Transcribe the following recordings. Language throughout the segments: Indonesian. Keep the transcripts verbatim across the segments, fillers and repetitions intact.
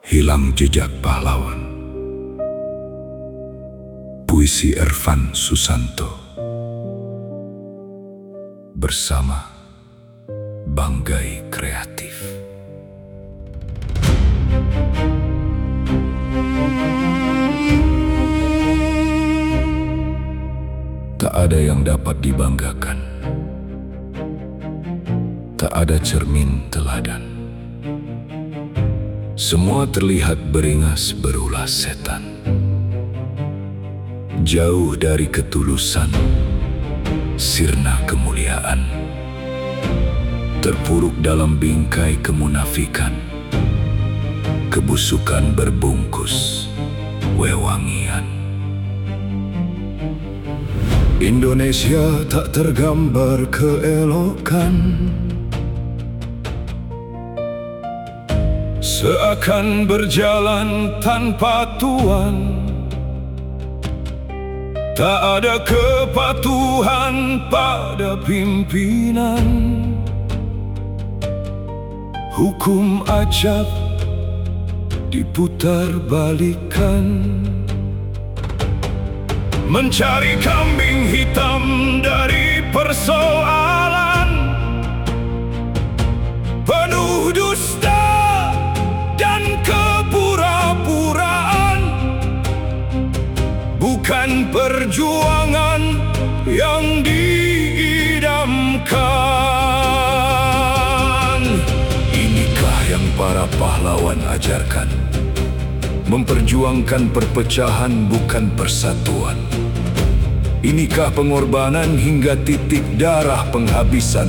Hilang jejak pahlawan. Puisi Ervan Susanto bersama Banggai Kreatif. Tak ada yang dapat dibanggakan, tak ada cermin teladan. Semua terlihat beringas berulah setan. Jauh dari ketulusan, sirna kemuliaan. Terpuruk dalam bingkai kemunafikan. Kebusukan berbungkus wewangian. Indonesia tak tergambar keelokan, seakan berjalan tanpa tuan. Tak ada kepatuhan pada pimpinan. Hukum acap diputar balikan. Mencari kambing hitam dari persoalan. Penuh dusta dan kepura-puraan. Bukan perjuangan yang diidamkan. Inikah yang para pahlawan ajarkan? Memperjuangkan perpecahan bukan persatuan. Inikah pengorbanan hingga titik darah penghabisan?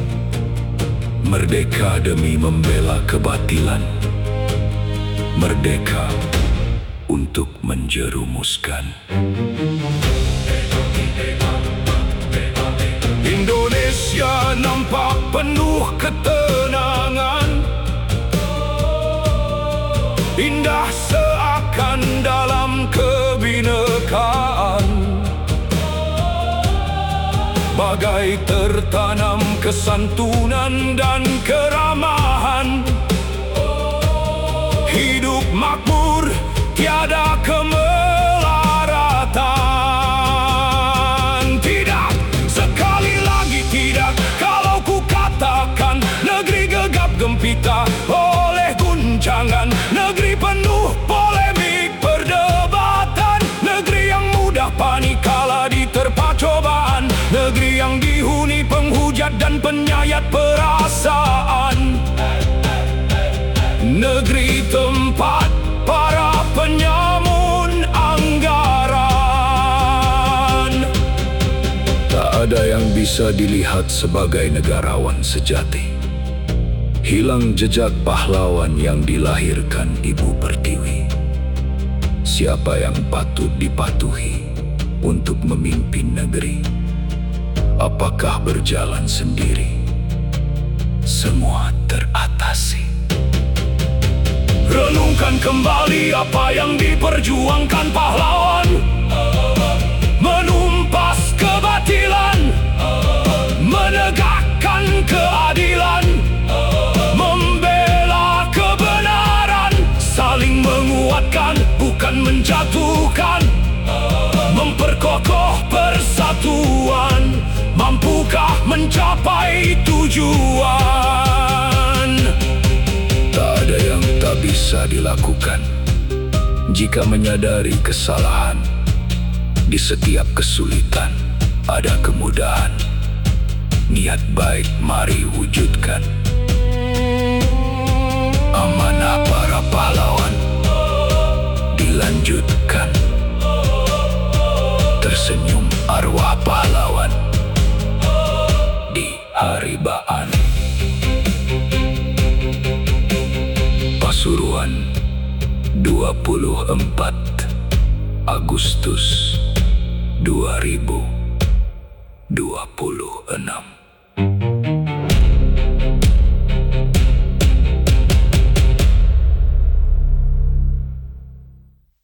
Merdeka demi membela kebatilan. Merdeka untuk menjerumuskan. Indonesia nampak penuh ketenangan. Indah seakan dalam kebinekaan. Bagai tertanam kesantunan dan keramahan. Hidup makmur, tiada kemelaratan. Tidak, sekali lagi tidak. Kalau ku katakan negeri gegap gempita oleh guncangan. Negeri penuh polemik perdebatan. Negeri yang mudah panik kala diterpa cobaan. Negeri yang dihuni penghujat dan penyayat perasaan. Negeri tempat para penyamun anggaran. Tak ada yang bisa dilihat sebagai negarawan sejati. Hilang jejak pahlawan yang dilahirkan Ibu Pertiwi. Siapa yang patut dipatuhi untuk memimpin negeri? Apakah berjalan sendiri? Semua teratasi. Renungkan kembali apa yang diperjuangkan pahlawan. Menumpas kebatilan, menegakkan keadilan, membela kebenaran, saling menguatkan bukan menjatuhkan, memperkokoh persatuan. Mampukah mencapai tujuan? Tak ada yang tak bisa dilakukan jika menyadari kesalahan. Di setiap kesulitan ada kemudahan. Niat baik mari wujudkan. Amanah para pahlawan dilanjutkan. Tersenyum arwah pahlawan di haribaan. Pasuruan, dua puluh empat Agustus dua ribu dua puluh enam.